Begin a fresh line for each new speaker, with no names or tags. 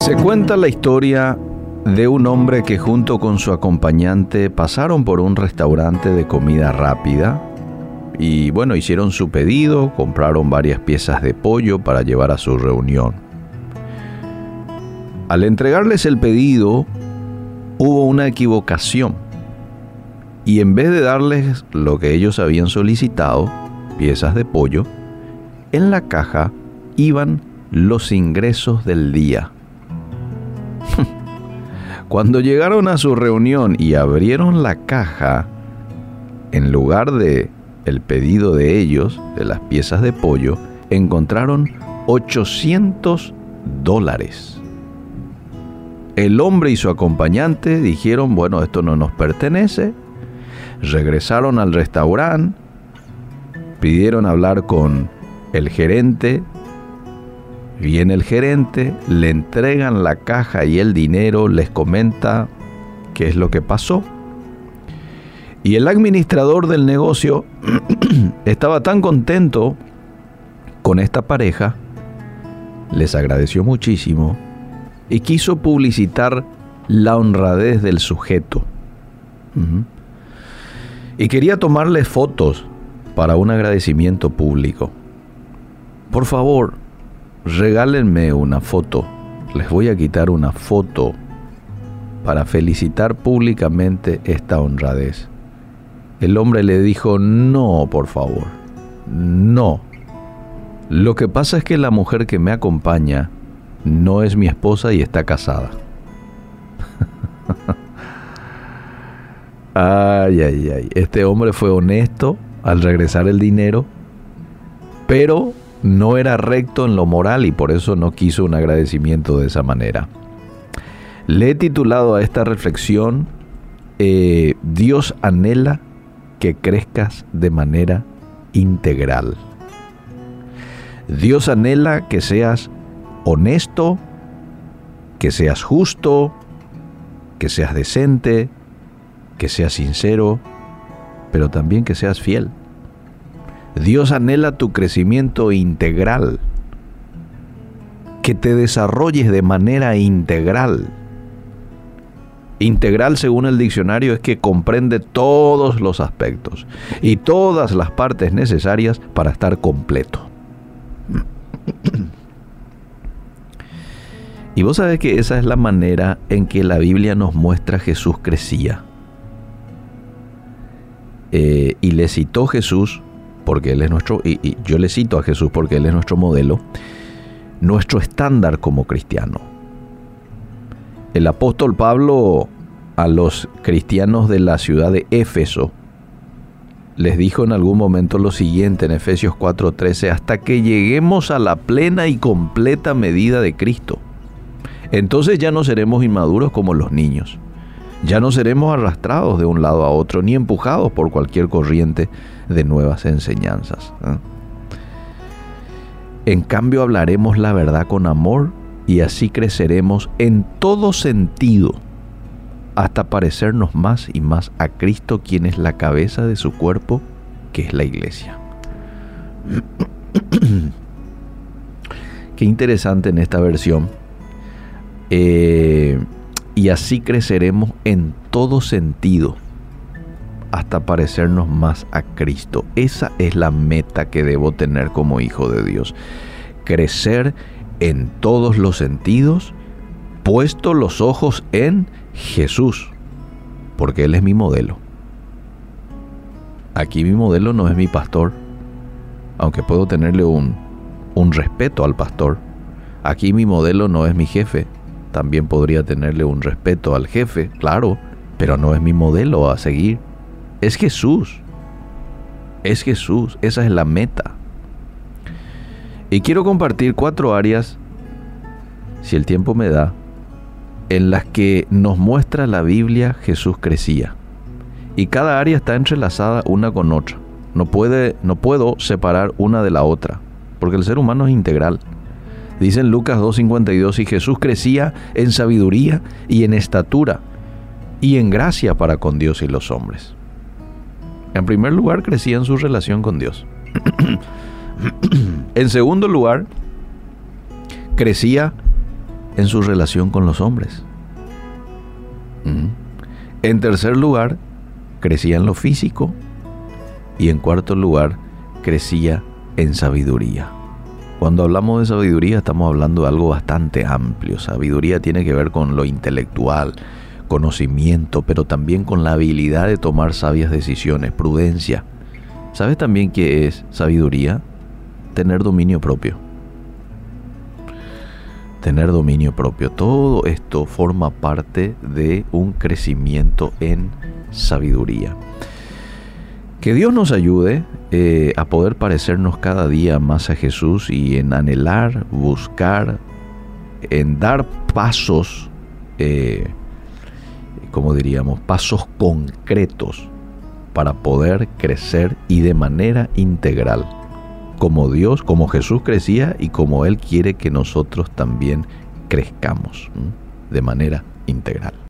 Se cuenta la historia de un hombre que junto con su acompañante pasaron por un restaurante de comida rápida y hicieron su pedido, compraron varias piezas de pollo para llevar a su reunión. Al entregarles el pedido, hubo una equivocación y en vez de darles lo que ellos habían solicitado, piezas de pollo, en la caja iban los ingresos del día. Cuando llegaron a su reunión y abrieron la caja, en lugar de el pedido de ellos, de las piezas de pollo, encontraron $800. El hombre y su acompañante dijeron, esto no nos pertenece. Regresaron al restaurante, pidieron hablar con el gerente. Viene el gerente, le entregan la caja y el dinero, les comenta qué es lo que pasó. Y el administrador del negocio estaba tan contento con esta pareja, les agradeció muchísimo y quiso publicitar la honradez del sujeto. Y quería tomarles fotos para un agradecimiento público. Por favor, regálenme una foto. Les voy a quitar una foto para felicitar públicamente esta honradez. El hombre le dijo, no, por favor, no. Lo que pasa es que la mujer que me acompaña no es mi esposa y está casada. Ay. Este hombre fue honesto al regresar el dinero, pero no era recto en lo moral y por eso no quiso un agradecimiento de esa manera. Le he titulado a esta reflexión, Dios anhela que crezcas de manera integral. Dios anhela que seas honesto, que seas justo, que seas decente, que seas sincero, pero también que seas fiel. Dios anhela tu crecimiento integral, que te desarrolles de manera integral. Integral, según el diccionario, es que comprende todos los aspectos y todas las partes necesarias para estar completo. Y vos sabés que esa es la manera en que la Biblia nos muestra a Jesús crecía. Y le citó Jesús, porque Él es nuestro, y yo le cito a Jesús porque Él es nuestro modelo, nuestro estándar como cristiano. El apóstol Pablo a los cristianos de la ciudad de Éfeso les dijo en algún momento lo siguiente en Efesios 4:13, hasta que lleguemos a la plena y completa medida de Cristo. Entonces ya no seremos inmaduros como los niños. Ya no seremos arrastrados de un lado a otro, ni empujados por cualquier corriente de nuevas enseñanzas. En cambio, hablaremos la verdad con amor y así creceremos en todo sentido hasta parecernos más y más a Cristo, quien es la cabeza de su cuerpo, que es la iglesia. Qué interesante en esta versión. Y así creceremos en todo sentido hasta parecernos más a Cristo. Esa es la meta que debo tener como hijo de Dios. Crecer en todos los sentidos, puesto los ojos en Jesús, porque Él es mi modelo. Aquí mi modelo no es mi pastor, aunque puedo tenerle un respeto al pastor. Aquí mi modelo no es mi jefe. También podría tenerle un respeto al jefe, claro, pero no es mi modelo a seguir. Es Jesús. Es Jesús. Esa es la meta. Y quiero compartir 4 áreas, si el tiempo me da, en las que nos muestra la Biblia Jesús crecía. Y cada área está entrelazada una con otra. No puedo separar una de la otra, porque el ser humano es integral. Dice en Lucas 2:52, y Jesús crecía en sabiduría y en estatura y en gracia para con Dios y los hombres. En primer lugar, crecía en su relación con Dios. En segundo lugar, crecía en su relación con los hombres. En tercer lugar, crecía en lo físico. Y en cuarto lugar, crecía en sabiduría. Cuando hablamos de sabiduría, estamos hablando de algo bastante amplio. Sabiduría tiene que ver con lo intelectual, conocimiento, pero también con la habilidad de tomar sabias decisiones, prudencia. ¿Sabes también qué es sabiduría? Tener dominio propio. Tener dominio propio. Todo esto forma parte de un crecimiento en sabiduría. Que Dios nos ayude a poder parecernos cada día más a Jesús y en anhelar, buscar, en dar pasos, pasos concretos para poder crecer y de manera integral, como Dios, como Jesús crecía y como Él quiere que nosotros también crezcamos, de manera integral.